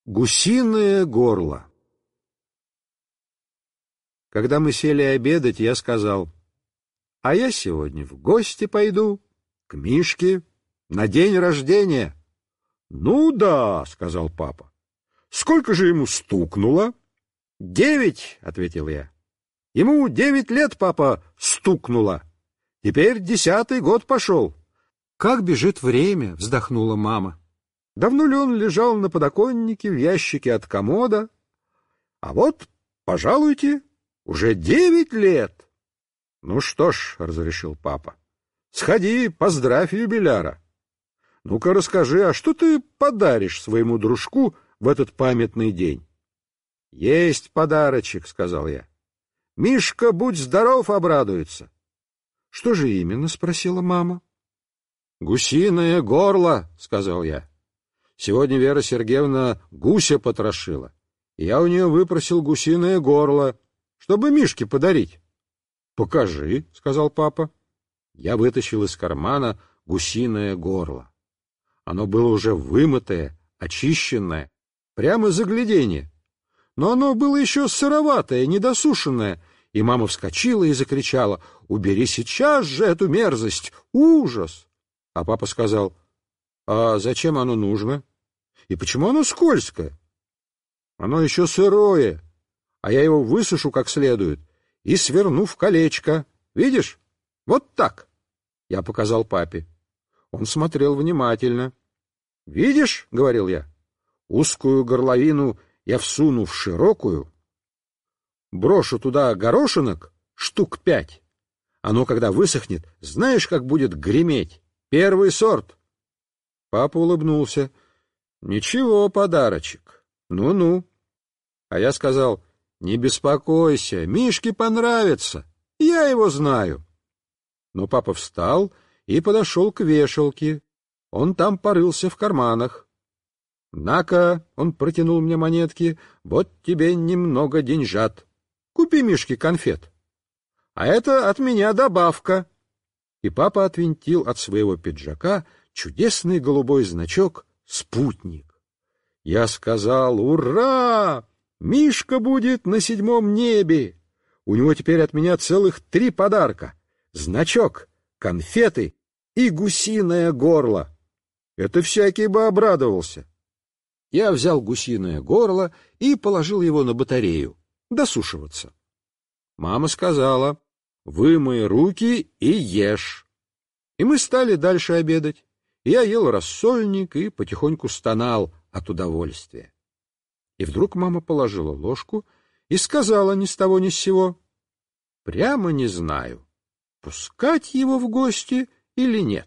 Гусиное горло. Когда мы сели обедать, я сказал: а я сегодня в гости пойду к Мишке на день рождения. Ну да, сказал папа. Сколько же ему стукнуло? 9, ответил я. Ему 9 лет, папа, стукнуло. Теперь 10-й год пошел. Как бежит время, вздохнула мама. Давно ли он лежал на подоконнике в ящике от комода? А вот, пожалуйте, уже 9 лет. Ну что ж, разрешил папа, сходи, поздравь юбиляра. Ну-ка расскажи, а что ты подаришь своему дружку в этот памятный день? Есть подарочек, сказал я. Мишка, будь здоров, обрадуется. Что же именно? Спросила мама. Гусиное горло, сказал я. Сегодня Вера Сергеевна гуся потрошила, и я у нее выпросил гусиное горло, чтобы Мишке подарить. — Покажи, — сказал папа. Я вытащил из кармана гусиное горло. Оно было уже вымытое, очищенное, прямо загляденье. Но оно было еще сыроватое, недосушенное, и мама вскочила и закричала: «Убери сейчас же эту мерзость! Ужас!» А папа сказал: «А зачем оно нужно? И почему оно скользкое? Оно еще сырое, а я его высушу как следует и сверну в колечко. Видишь? Вот так!» Я показал папе. Он смотрел внимательно. «Видишь, — говорил я, — узкую горловину я всуну в широкую, брошу туда горошинок штук 5. Оно, когда высохнет, знаешь, как будет греметь? Первый сорт!» Папа улыбнулся. «Ничего, подарочек. Ну-ну». А я сказал: «Не беспокойся, Мишке понравится. Я его знаю». Но папа встал и подошел к вешалке. Он там порылся в карманах. «На-ка», — он протянул мне монетки, — «вот тебе немного деньжат. Купи Мишке конфет. А это от меня добавка». И папа отвинтил от своего пиджака чудесный голубой значок «Спутник». Я сказал: «Ура! Мишка будет на 7-м небе! У него теперь от меня целых 3 подарка: значок, конфеты и гусиное горло». Это всякий бы обрадовался. Я взял гусиное горло и положил его на батарею досушиваться. Мама сказала: «Вымой руки и ешь». И мы стали дальше обедать. Я ел рассольник и потихоньку стонал от удовольствия. И вдруг мама положила ложку и сказала ни с того ни с сего: «Прямо не знаю, пускать его в гости или нет».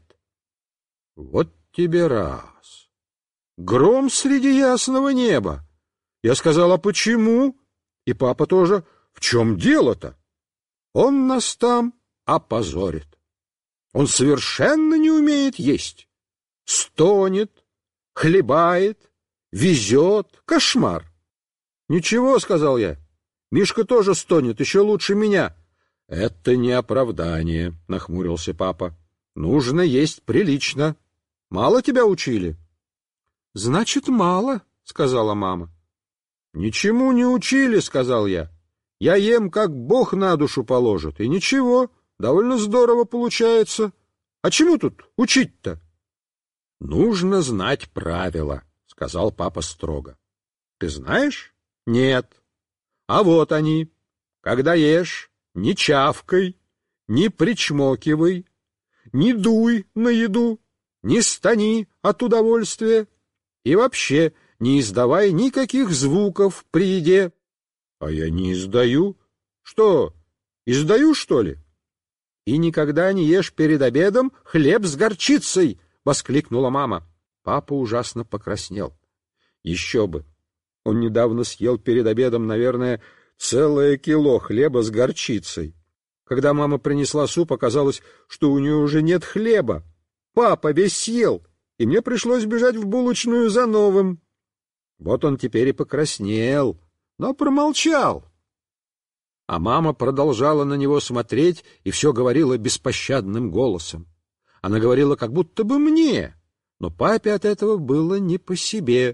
Вот тебе раз. Гром среди ясного неба. Я сказал: «А почему?» И папа тоже: «В чем дело-то?» Он нас там опозорит. Он совершенно не умеет есть. Стонет, хлебает, везет. Кошмар. «Ничего, — сказал я, — Мишка тоже стонет, еще лучше меня». «Это не оправдание, — нахмурился папа. Нужно есть прилично. Мало тебя учили?» «Значит, мало, — сказала мама. «Ничему не учили, — сказал я. Я ем, как Бог на душу положит, и ничего, довольно здорово получается. А чему тут учить-то?» «Нужно знать правила, — сказал папа строго. Ты знаешь?» «Нет». «А вот они. Когда ешь, не чавкай, не причмокивай, не дуй на еду, не стони от удовольствия и вообще не издавай никаких звуков при еде». «А я не издаю». «Что, издаю, что ли?» «И никогда не ешь перед обедом хлеб с горчицей!» — воскликнула мама. Папа ужасно покраснел. Еще бы! Он недавно съел перед обедом, наверное, целое кило хлеба с горчицей. Когда мама принесла суп, оказалось, что у нее уже нет хлеба. Папа весь съел, и мне пришлось бежать в булочную за новым. Вот он теперь и покраснел, но промолчал. А мама продолжала на него смотреть и все говорила беспощадным голосом. Она говорила как будто бы мне, но папе от этого было не по себе.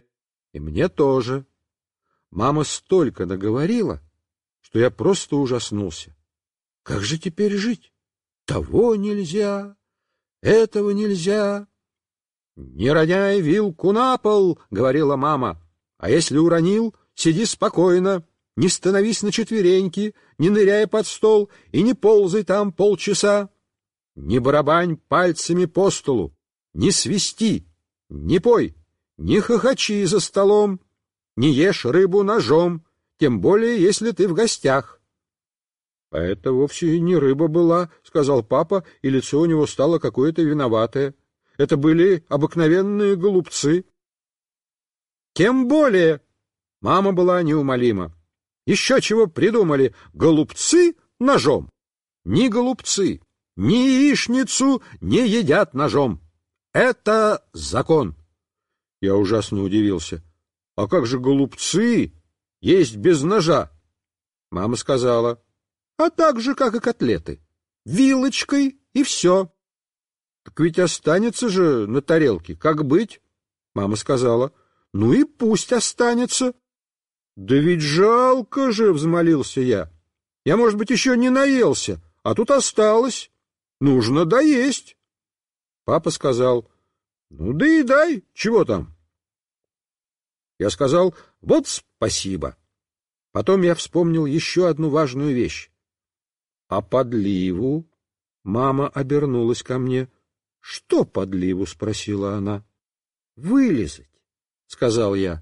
И мне тоже. Мама столько наговорила, что я просто ужаснулся. Как же теперь жить? Того нельзя, этого нельзя. «Не роняй вилку на пол», — говорила мама. «А если уронил, сиди спокойно, не становись на четвереньки, не ныряй под стол и не ползай там полчаса. Не барабань пальцами по столу, не свисти, не пой, не хохочи за столом, не ешь рыбу ножом, тем более, если ты в гостях». «А это вовсе не рыба была», — сказал папа, и лицо у него стало какое-то виноватое. «Это были обыкновенные голубцы». «Тем более», — мама была неумолима. «Еще чего придумали? Голубцы ножом. Ни голубцы, ни яичницу не едят ножом. Это закон». Я ужасно удивился. «А как же голубцы есть без ножа?» Мама сказала: «А так же, как и котлеты. Вилочкой и все». «Так ведь останется же на тарелке. Как быть?» Мама сказала: «Ну и пусть останется». «Да ведь жалко же», — взмолился я. «Я, может быть, еще не наелся, а тут осталось. Нужно доесть». Папа сказал: «Ну, доедай, чего там?» Я сказал: «Вот спасибо». Потом я вспомнил еще одну важную вещь. «А подливу?» Мама обернулась ко мне. «Что подливу?» — спросила она. «Вылизать», — сказал я.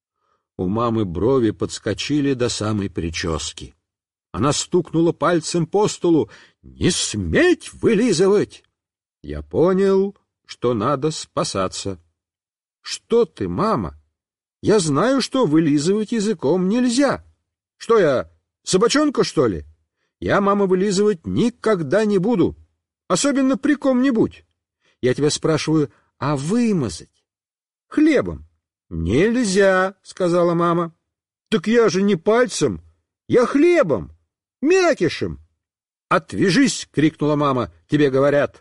У мамы брови подскочили до самой прически. Она стукнула пальцем по столу. «Не сметь вылизывать!» Я понял, что надо спасаться. «Что ты, мама? Я знаю, что вылизывать языком нельзя. Что я, собачонка, что ли? Я, мама, вылизывать никогда не буду, особенно при ком-нибудь. Я тебя спрашиваю, а вымазать? Хлебом?» «Нельзя», — сказала мама. «Так я же не пальцем, я хлебом, мякишем». «Отвяжись!» — крикнула мама. «Тебе говорят».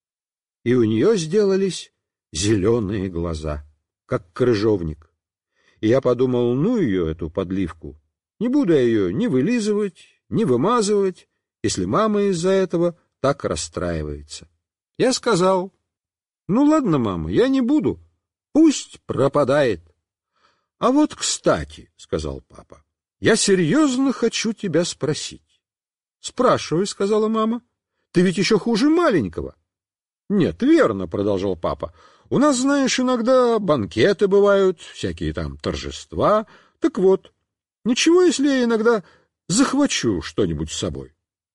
И у нее сделались зеленые глаза, как крыжовник. И я подумал, ну ее, эту подливку. Не буду я ее ни вылизывать, ни вымазывать, если мама из-за этого так расстраивается. Я сказал: «Ну ладно, мама, я не буду. Пусть пропадает». «А вот, кстати, — сказал папа, — я серьезно хочу тебя спросить». «Спрашивай, — сказала мама, — ты ведь еще хуже маленького». «Нет, верно, — продолжал папа, — у нас, знаешь, иногда банкеты бывают, всякие там торжества. Так вот, ничего, если я иногда захвачу что-нибудь с собой?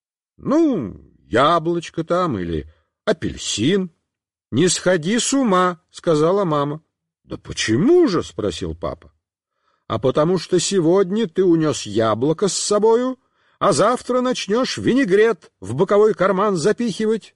Ну, яблочко там или апельсин». «Не сходи с ума, — сказала мама». «Да почему же? — спросил папа. «А потому что сегодня ты унес яблоко с собою, а завтра начнешь винегрет в боковой карман запихивать».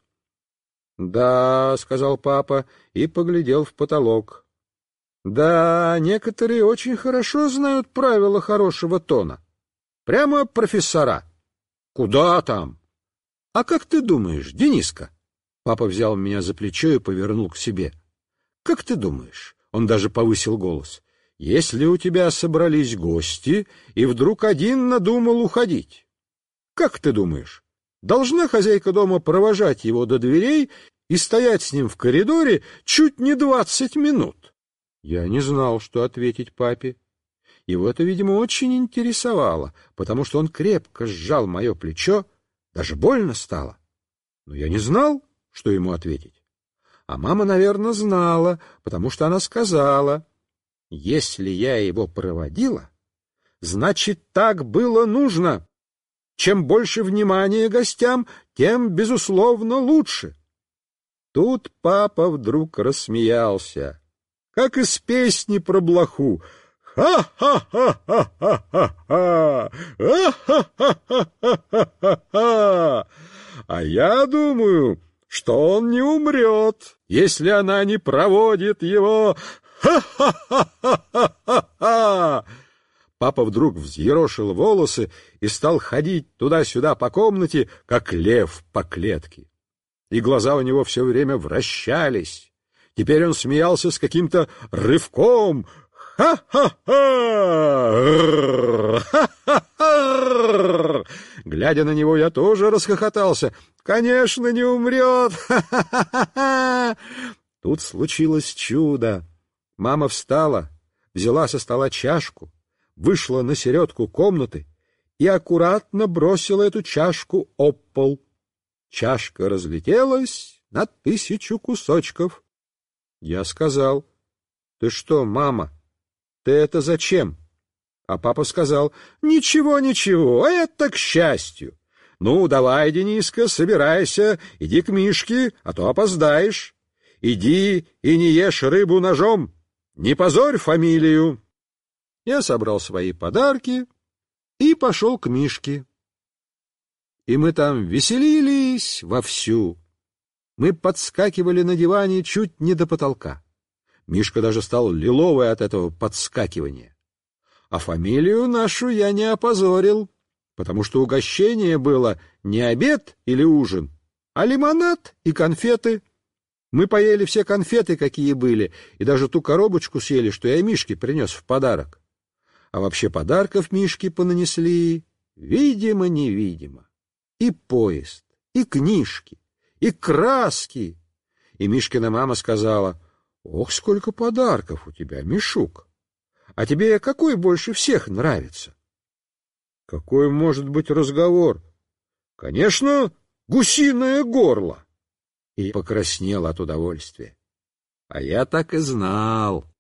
«Да, — сказал папа и поглядел в потолок. — Да, некоторые очень хорошо знают правила хорошего тона. Прямо профессора». «Куда там?» «А как ты думаешь, Дениска?» Папа взял меня за плечо и повернул к себе. «Как ты думаешь?» — он даже повысил голос. «Если у тебя собрались гости, и вдруг один надумал уходить, как ты думаешь, должна хозяйка дома провожать его до дверей и стоять с ним в коридоре чуть не 20 минут?» Я не знал, что ответить папе. Его это, видимо, очень интересовало, потому что он крепко сжал мое плечо, даже больно стало. Но я не знал, что ему ответить. А мама, наверное, знала, потому что она сказала: «Если я его проводила, значит, так было нужно. Чем больше внимания гостям, тем, безусловно, лучше». Тут папа вдруг рассмеялся, как из песни про блоху. «Ха-ха-ха-ха-ха-ха! Ха-ха-ха-ха-ха-ха! А я думаю, что он не умрет, если она не проводит его. Ха-ха-ха-ха-ха-ха!» Папа вдруг взъерошил волосы и стал ходить туда-сюда по комнате, как лев по клетке. И глаза у него все время вращались. Теперь он смеялся с каким-то рывком. Ха-ха-ха! Ха-ха-ха! Глядя на него, я тоже расхохотался. Конечно, не умрет! Ха-ха-ха! Тут случилось чудо. Мама встала, взяла со стола чашку, вышла на середку комнаты и аккуратно бросила эту чашку об пол. Чашка разлетелась на 1000 кусочков. Я сказал: «Ты что, мама, ты это зачем?» А папа сказал: «Ничего, ничего, это к счастью. Ну, давай, Дениска, собирайся, иди к Мишке, а то опоздаешь. Иди и не ешь рыбу ножом, не позорь фамилию». Я собрал свои подарки и пошел к Мишке. И мы там веселились вовсю. Мы подскакивали на диване чуть не до потолка. Мишка даже стал лиловый от этого подскакивания. А фамилию нашу я не опозорил, потому что угощение было не обед или ужин, а лимонад и конфеты. Мы поели все конфеты, какие были, и даже ту коробочку съели, что я Мишке принес в подарок. А вообще подарков Мишке понанесли видимо-невидимо. И поезд, и книжки, и краски. И Мишкина мама сказала: «Ох, сколько подарков у тебя, Мишук! А тебе какой больше всех нравится?» Какой может быть разговор? Конечно, гусиное горло. И покраснел от удовольствия. А я так и знал.